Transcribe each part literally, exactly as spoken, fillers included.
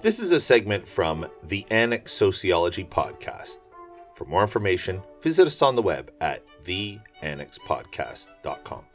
This is a segment from the Annex Sociology Podcast. For more information, visit us on the web at the annex podcast dot com.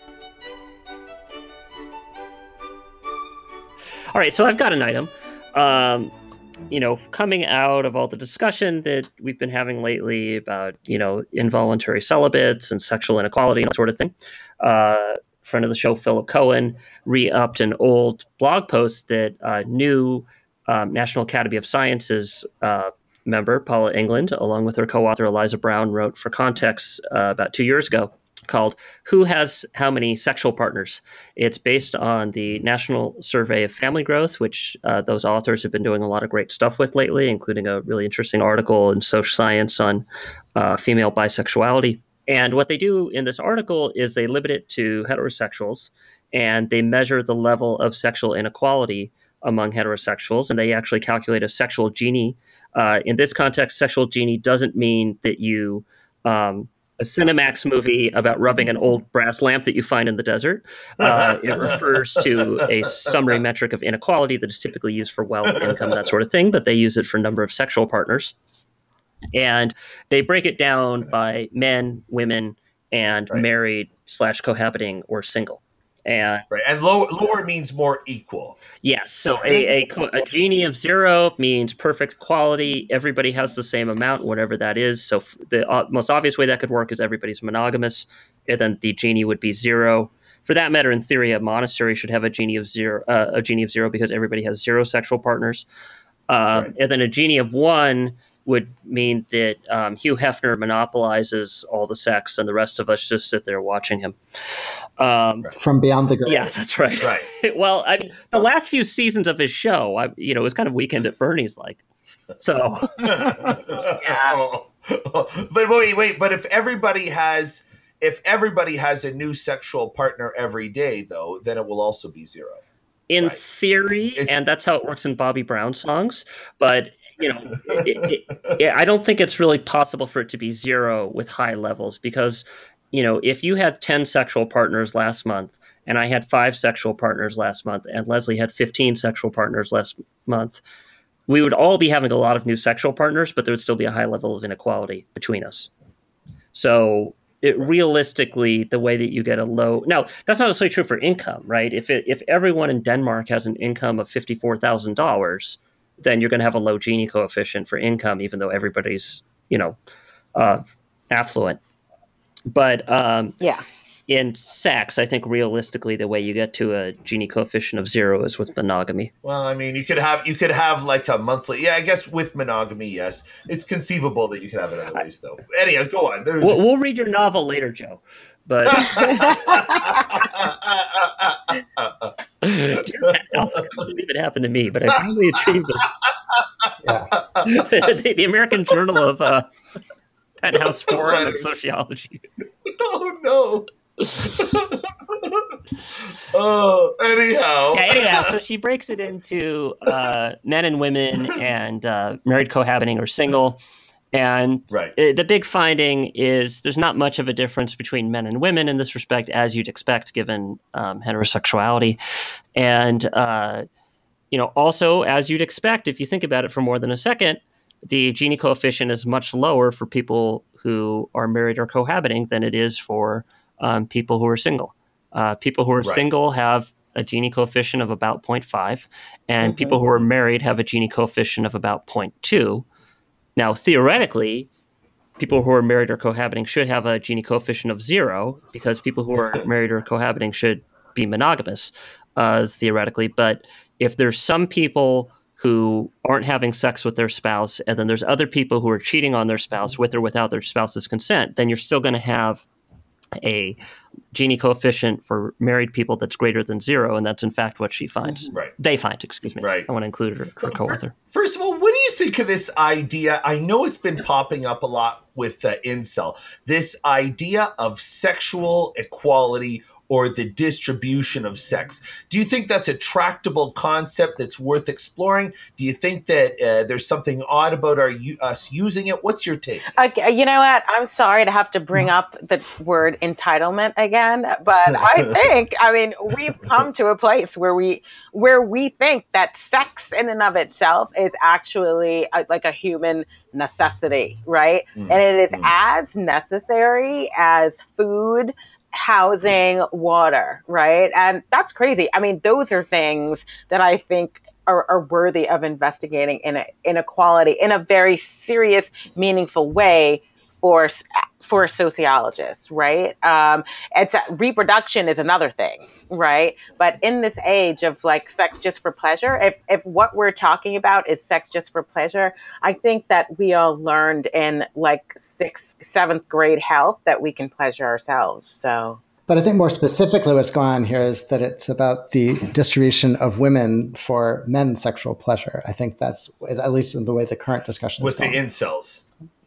All right, so I've got an item. Um, you know, coming out of all the discussion that we've been having lately about, you know, involuntary celibates and sexual inequality and that sort of thing, uh, friend of the show, Philip Cohen, re-upped an old blog post that uh, new um, National Academy of Sciences uh, member, Paula England, along with her co-author, Eliza Brown, wrote for Context uh, about two years ago, called Who Has How Many Sexual Partners? It's based on the National Survey of Family Growth, which uh, those authors have been doing a lot of great stuff with lately, including a really interesting article in Social Science on uh, female bisexuality. And what they do in this article is they limit it to heterosexuals, and they measure the level of sexual inequality among heterosexuals, and they actually calculate a sexual Gini. Uh, in this context, sexual Gini doesn't mean that you... Um, a Cinemax movie about rubbing an old brass lamp that you find in the desert. Uh, it refers to a summary metric of inequality that is typically used for wealth, income, that sort of thing, but they use it for number of sexual partners. And they break it down by men, women, and right. married slash cohabiting or single. And right, and lower, lower means more equal. Yes, so a, a, a Gini of zero means perfect quality. Everybody has the same amount, whatever that is. So the uh, most obvious way that could work is everybody's monogamous, and then the Gini would be zero. For that matter, in theory, a monastery should have a Gini of zero, uh, a Gini of zero because everybody has zero sexual partners. Uh, right. And then a Gini of one would mean that um, Hugh Hefner monopolizes all the sex and the rest of us just sit there watching him. Um, From Beyond the Grave. Yeah, that's right. Right. Well, I mean, the last few seasons of his show, I, you know, it was kind of Weekend at Bernie's like. So. yeah. Oh, oh. But wait, wait, but if everybody has, if everybody has a new sexual partner every day, though, then it will also be zero. In right. theory, it's, and that's how it works in Bobby Brown songs, but you know, it, it, it, I don't think it's really possible for it to be zero with high levels because, you know, if you had ten sexual partners last month and I had five sexual partners last month and Leslie had fifteen sexual partners last month, we would all be having a lot of new sexual partners, but there would still be a high level of inequality between us. So it, realistically, the way that you get a low... Now, that's not necessarily true for income, right? If it, if everyone in Denmark has an income of fifty-four thousand dollars, then you're going to have a low Gini coefficient for income, even though everybody's, you know, uh, affluent. But um, yeah, in sex, I think realistically, the way you get to a Gini coefficient of zero is with monogamy. Well, I mean, you could have you could have like a monthly. Yeah, I guess with monogamy, yes, it's conceivable that you could have it other ways, though. Anyhow, go on. We'll, we'll read your novel later, Joe. But I can't believe it happened to me, but I finally achieved it. Yeah. the, the American Journal of uh, Penthouse Forum and Sociology. Oh no. Oh, anyhow. Yeah, anyhow, so she breaks it into uh, men and women and uh, married, cohabiting, or single. And right. it, the big finding is there's not much of a difference between men and women in this respect, as you'd expect, given um, heterosexuality. And, uh, you know, also, as you'd expect, if you think about it for more than a second, the Gini coefficient is much lower for people who are married or cohabiting than it is for um, people who are single. Uh, people who are right. single have a Gini coefficient of about zero point five, and mm-hmm. people who are married have a Gini coefficient of about zero point two. Now, theoretically, people who are married or cohabiting should have a Gini coefficient of zero because people who are married or cohabiting should be monogamous, uh, theoretically. But if there's some people who aren't having sex with their spouse, and then there's other people who are cheating on their spouse with or without their spouse's consent, then you're still going to have a Gini coefficient for married people that's greater than zero, and that's in fact what she finds. Right. They find, excuse me. Right. I want to include her, her co-author. First of all, what do you think of this idea? I know it's been popping up a lot with uh, incel. This idea of sexual equality or the distribution of sex. Do you think that's a tractable concept that's worth exploring? Do you think that uh, there's something odd about our us using it? What's your take? Okay, you know what? I'm sorry to have to bring up the word entitlement again, but I think, I mean, we've come to a place where we where we think that sex in and of itself is actually a, like a human necessity, right? Mm. And it is mm. as necessary as food, housing, water, right? And that's crazy. I mean, those are things that I think are, are worthy of investigating in a, inequality in a very serious, meaningful way for for sociologists, right? Um, it's a, reproduction is another thing, right? But in this age of like sex just for pleasure, if if what we're talking about is sex just for pleasure, I think that we all learned in like sixth, seventh grade health that we can pleasure ourselves. So. But I think more specifically what's going on here is that it's about the distribution of women for men's sexual pleasure. I think that's, at least in the way the current discussion is going. With the incels.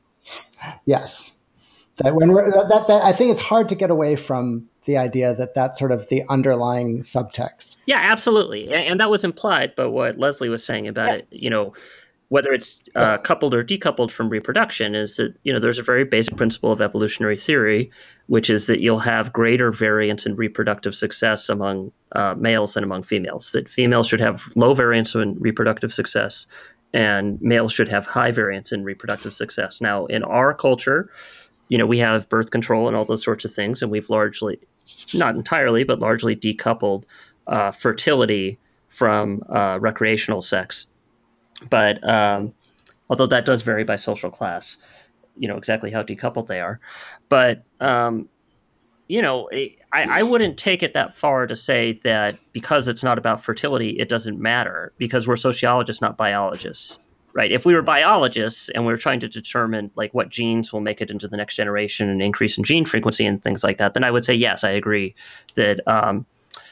Yes. That when we're, that, that, I think it's hard to get away from the idea that that's sort of the underlying subtext. Yeah, absolutely. And, and that was implied by what Leslie was saying about yeah. it, you know, whether it's uh, coupled or decoupled from reproduction, is that, you know, there's a very basic principle of evolutionary theory, which is that you'll have greater variance in reproductive success among uh, males than among females, that females should have low variance in reproductive success and males should have high variance in reproductive success. Now, in our culture, you know, we have birth control and all those sorts of things, and we've largely, not entirely, but largely decoupled uh, fertility from uh, recreational sex. But um, although that does vary by social class, you know, exactly how decoupled they are. But, um, you know, I, I wouldn't take it that far to say that because it's not about fertility, it doesn't matter, because we're sociologists, not biologists, right? If we were biologists and we were trying to determine like what genes will make it into the next generation and increase in gene frequency and things like that, then I would say, yes, I agree that um,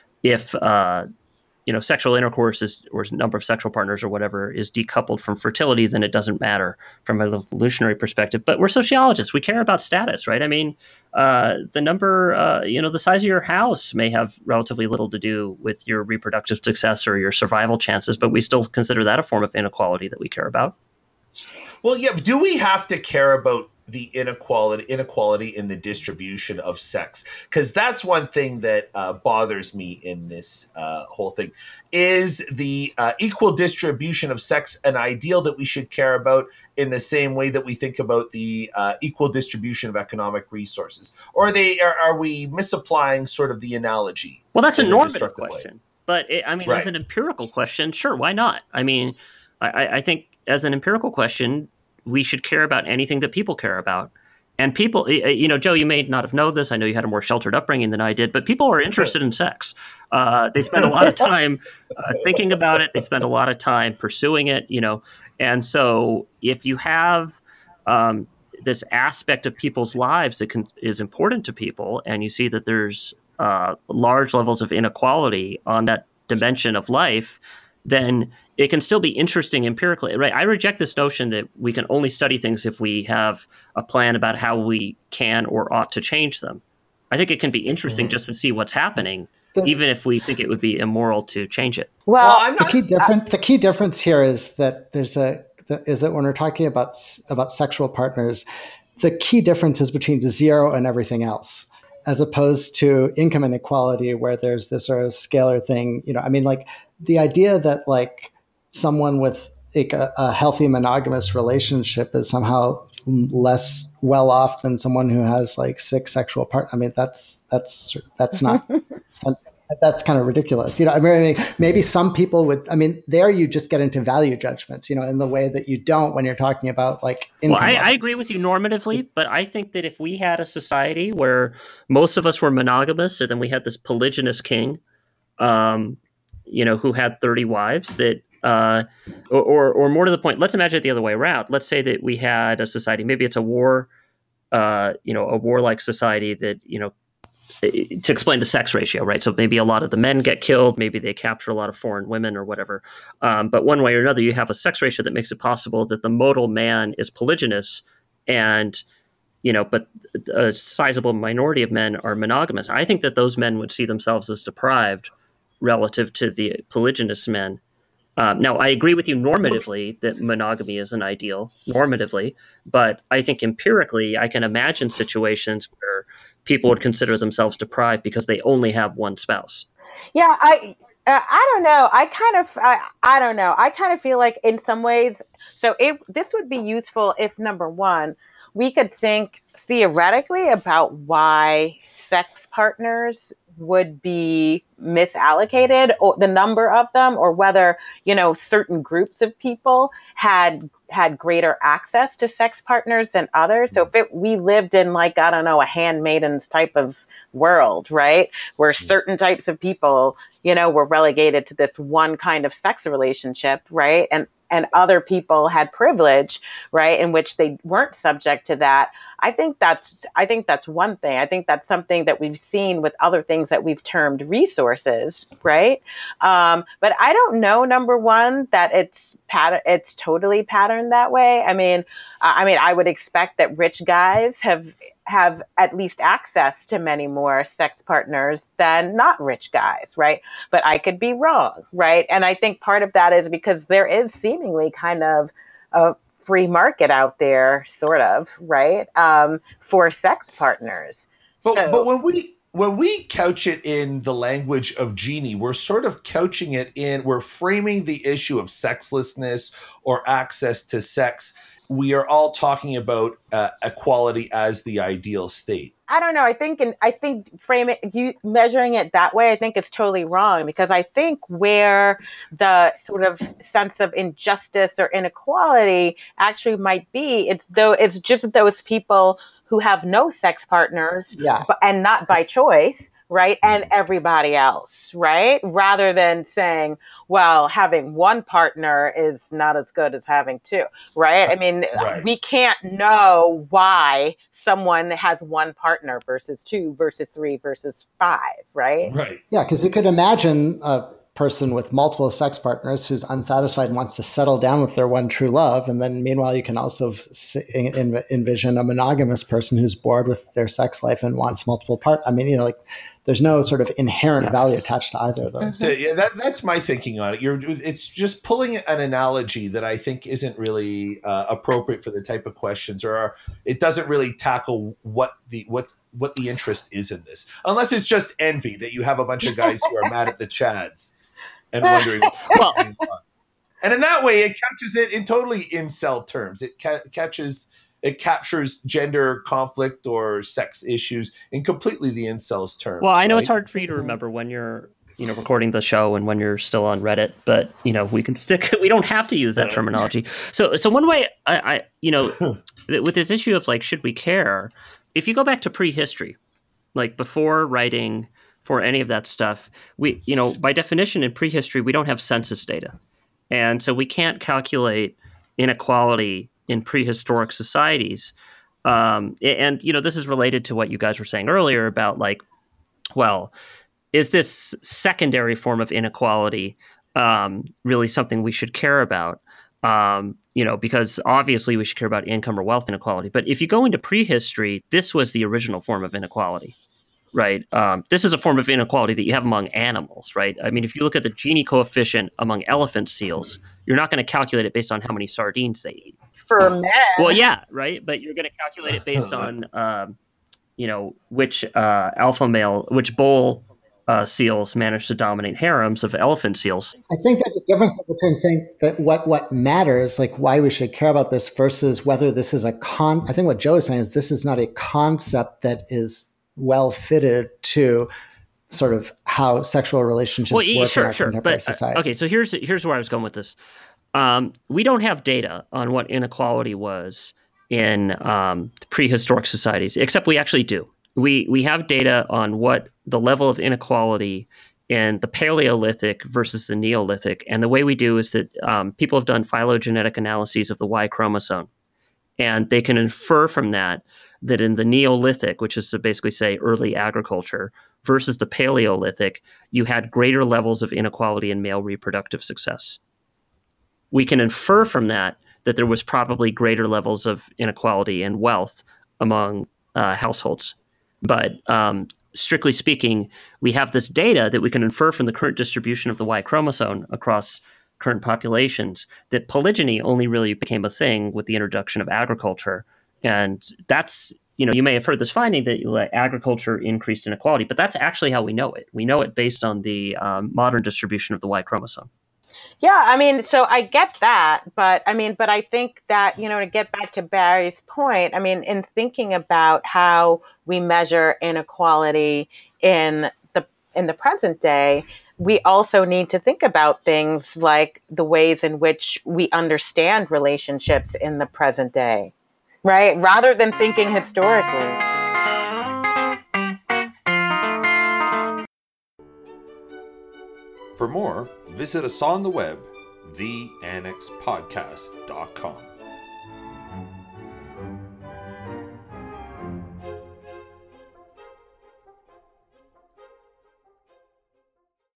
if uh, you know, sexual intercourse is, or number of sexual partners or whatever is decoupled from fertility, then it doesn't matter from an evolutionary perspective. But we're sociologists. We care about status, right? I mean, uh, the number, uh, you know, the size of your house may have relatively little to do with your reproductive success or your survival chances, but we still consider that a form of inequality that we care about. Well, yeah, but do we have to care about the inequality inequality in the distribution of sex? Because that's one thing that uh, bothers me in this uh, whole thing. Is the uh, equal distribution of sex an ideal that we should care about in the same way that we think about the uh, equal distribution of economic resources? Or are they are, are we misapplying sort of the analogy? Well, that's a normative question. Way? But it, I mean, right. as an empirical question, sure, why not? I mean, I, I think as an empirical question, we should care about anything that people care about. And people, you know, Joe, you may not have known this. I know you had a more sheltered upbringing than I did, but people are interested in sex. Uh, they spend a lot of time uh, thinking about it. They spend a lot of time pursuing it, you know. And so if you have um, this aspect of people's lives that can, is important to people, and you see that there's uh, large levels of inequality on that dimension of life, then it can still be interesting empirically, right? I reject this notion that we can only study things if we have a plan about how we can or ought to change them. I think it can be interesting mm-hmm. just to see what's happening, the, even if we think it would be immoral to change it. Well, well I'm not, the key difference the key difference here is that there's a is that when we're talking about about sexual partners, the key difference is between zero and everything else, as opposed to income inequality, where there's this sort of scalar thing. You know, I mean, like the idea that like someone with like a, a healthy monogamous relationship is somehow less well off than someone who has like six sexual partners. I mean, that's that's that's not that's kind of ridiculous. You know, I mean, maybe some people would. I mean, there you just get into value judgments. You know, in the way that you don't when you're talking about like. Well, I, I agree with you normatively, but I think that if we had a society where most of us were monogamous, and then we had this polygynous king, um, you know, who had thirty wives, that. Uh, or, or, or more to the point, let's imagine it the other way around. Let's say that we had a society, maybe it's a war, uh, you know, a warlike society that, you know, to explain the sex ratio, right? So maybe a lot of the men get killed, maybe they capture a lot of foreign women or whatever. Um, but one way or another, you have a sex ratio that makes it possible that the modal man is polygynous, and you know, but a sizable minority of men are monogamous. I think that those men would see themselves as deprived relative to the polygynous men. Um, now, I agree with you normatively that monogamy is an ideal, normatively, but I think empirically, I can imagine situations where people would consider themselves deprived because they only have one spouse. Yeah, I uh, I don't know. I kind of I, I don't know. I kind of feel like in some ways, so it this would be useful if, number one, we could think theoretically about why sex partners would be misallocated, or the number of them, or whether, you know, certain groups of people had had greater access to sex partners than others. So if it, we lived in, like, I don't know, a handmaidens type of world, right, where certain types of people, you know, were relegated to this one kind of sex relationship, right, and and other people had privilege, right, in which they weren't subject to that. I think that's, I think that's one thing. I think that's something that we've seen with other things that we've termed resources, right? Um, but I don't know, number one, that it's pattern, it's totally patterned that way. I mean, I mean, I would expect that rich guys have have at least access to many more sex partners than not rich guys, right? But I could be wrong, right? And I think part of that is because there is seemingly kind of a free market out there, sort of, right, um, for sex partners. But So- but when we when we couch it in the language of Jeannie, we're sort of couching it in, we're framing the issue of sexlessness or access to sex. We are all talking about uh, equality as the ideal state. I don't know. I think, and I think frame it, you measuring it that way, I think is totally wrong, because I think where the sort of sense of injustice or inequality actually might be, it's though it's just those people who have no sex partners, Yeah. but, and not by choice, right? And everybody else, right? Rather than saying, well, having one partner is not as good as having two, right? I mean, Right. we can't know why someone has one partner versus two versus three versus five, right? Right. Yeah, because you could imagine a person with multiple sex partners who's unsatisfied and wants to settle down with their one true love. And then meanwhile, you can also s- en- envision a monogamous person who's bored with their sex life and wants multiple part. I mean, you know, like there's no sort of inherent value attached to either of those. So, yeah, that, that's my thinking on it. You're, it's just pulling an analogy that I think isn't really uh, appropriate for the type of questions, or are, it doesn't really tackle what the what what the interest is in this, unless it's just envy that you have a bunch of guys who are mad at the Chads and wondering. Well, And in that way, it catches it in totally incel terms. It ca- catches, it captures gender conflict or sex issues in completely the incels terms. well, I know right? it's hard for you to remember when you're, you know, recording the show and when you're still on Reddit, but you know, we can stick. We don't have to use that terminology. So, so one way I, I you know, with this issue of like, should we care? If you go back to prehistory, like before writing for any of that stuff, we, you know, by definition in prehistory, we don't have census data. And so we can't calculate inequality in prehistoric societies. Um, and, you know, this is related to what you guys were saying earlier about like, well, is this secondary form of inequality um, really something we should care about? Um, you know, because obviously we should care about income or wealth inequality. But if you go into prehistory, this was the original form of inequality. Right. Um, this is a form of inequality that you have among animals, right? I mean, if you look at the Gini coefficient among elephant seals, you're not going to calculate it based on how many sardines they eat. For men. Well, yeah, right. But you're going to calculate it based on, um, you know, which uh, alpha male, which bull uh, seals manage to dominate harems of elephant seals. I think there's a difference between saying that what, what matters, like why we should care about this, versus whether this is a con. I think what Joe is saying is this is not a concept that is well fitted to sort of how sexual relationships Well, work sure, in our sure. contemporary But society. uh, okay, so here's here's where I was going with this. Um, we don't have data on what inequality was in um, prehistoric societies, except we actually do. We we have data on what the level of inequality in the Paleolithic versus the Neolithic, and the way we do is that um, people have done phylogenetic analyses of the Y chromosome, and they can infer from that that in the Neolithic, which is to basically say early agriculture, versus the Paleolithic, you had greater levels of inequality in male reproductive success. We can infer from that that there was probably greater levels of inequality in wealth among uh, households. But um, strictly speaking, we have this data that we can infer from the current distribution of the Y chromosome across current populations that polygyny only really became a thing with the introduction of agriculture. And that's, you know, you may have heard this finding that like, agriculture increased inequality, but that's actually how we know it. We know it based on the um, modern distribution of the Y chromosome. Yeah, I mean, so I get that, but I mean, but I think that, you know, to get back to Barry's point, I mean, in thinking about how we measure inequality in the in the present day, we also need to think about things like the ways in which we understand relationships in the present day, right? Rather than thinking historically. For more, visit us on the web, the annex podcast dot com.